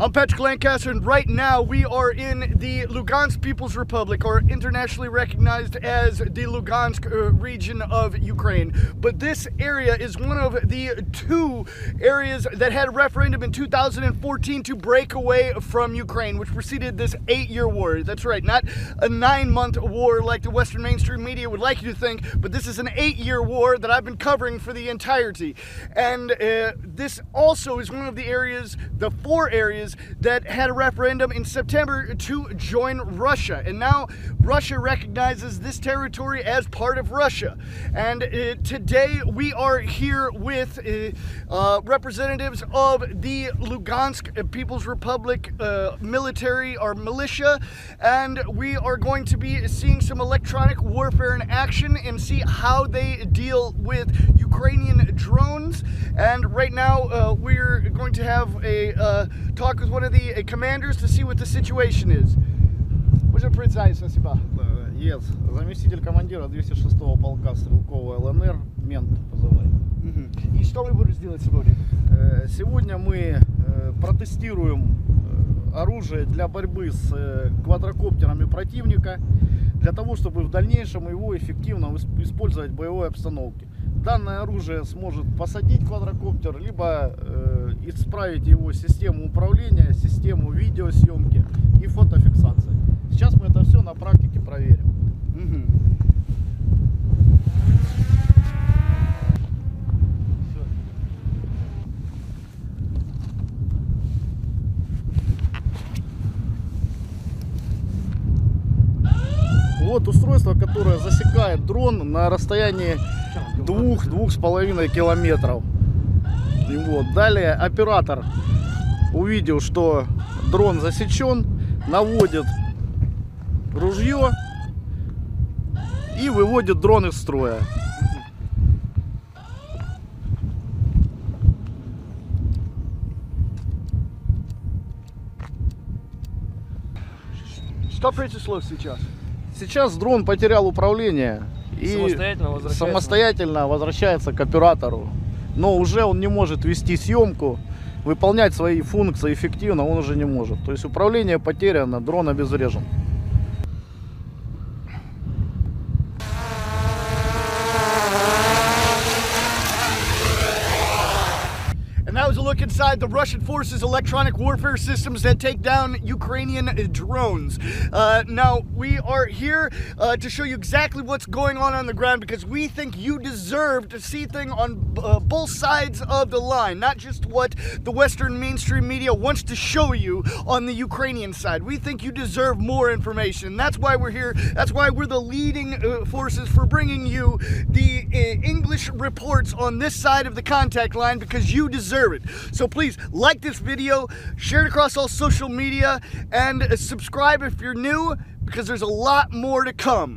I'm Patrick Lancaster, and right now we are in the Lugansk People's Republic, or internationally recognized as the Lugansk region of Ukraine. But this area is one of the two areas that had a referendum in 2014 to break away from Ukraine, which preceded this 8-year war. That's right, not a 9-month war like the Western mainstream media would like you to think, but this is an 8-year war that I've been covering for the entirety. And this also is one of the areas, the 4 areas, that had a referendum in September to join Russia. And now Russia recognizes this territory as part of Russia. And today we are here with representatives of the Lugansk People's Republic military or militia, and we are going to be seeing some electronic warfare in action and see how they deal with Ukrainian drones. And right now we're going to have a talk with one of the commanders to see what the situation is. Уже представиться себя. Ец, заместитель командира 206-го полка стрелкового ЛНР, мент позывной. И что вы будете делать сегодня? Сегодня мы протестируем оружие для борьбы с квадрокоптерами противника, для того, чтобы в дальнейшем его эффективно использовать в боевой обстановке. Данное оружие сможет посадить квадрокоптер, либо исправить его систему управления, систему видеосъемки и фотофиксации. Сейчас мы это все на практике проверим. Вот устройство, которое засекает дрон на расстоянии 2-2,5 километров. И вот. Далее оператор увидел, что дрон засечен, наводит ружье и выводит дрон из строя. Что произошло сейчас? Сейчас дрон потерял управление и самостоятельно возвращается к оператору. Но уже он не может вести съемку, выполнять свои функции эффективно он уже не может. То есть управление потеряно, дрон обезврежен. And that was a look inside the Russian forces' electronic warfare systems that take down Ukrainian drones. Now, we are here to show you exactly what's going on the ground, because we think you deserve to see things on both sides of the line, not just what the Western mainstream media wants to show you on the Ukrainian side. We think you deserve more information. That's why we're here. That's why we're the leading forces for bringing you the English reports on this side of the contact line, because you deserve it. So please like this video, share it across all social media, and subscribe if you're new, because there's a lot more to come.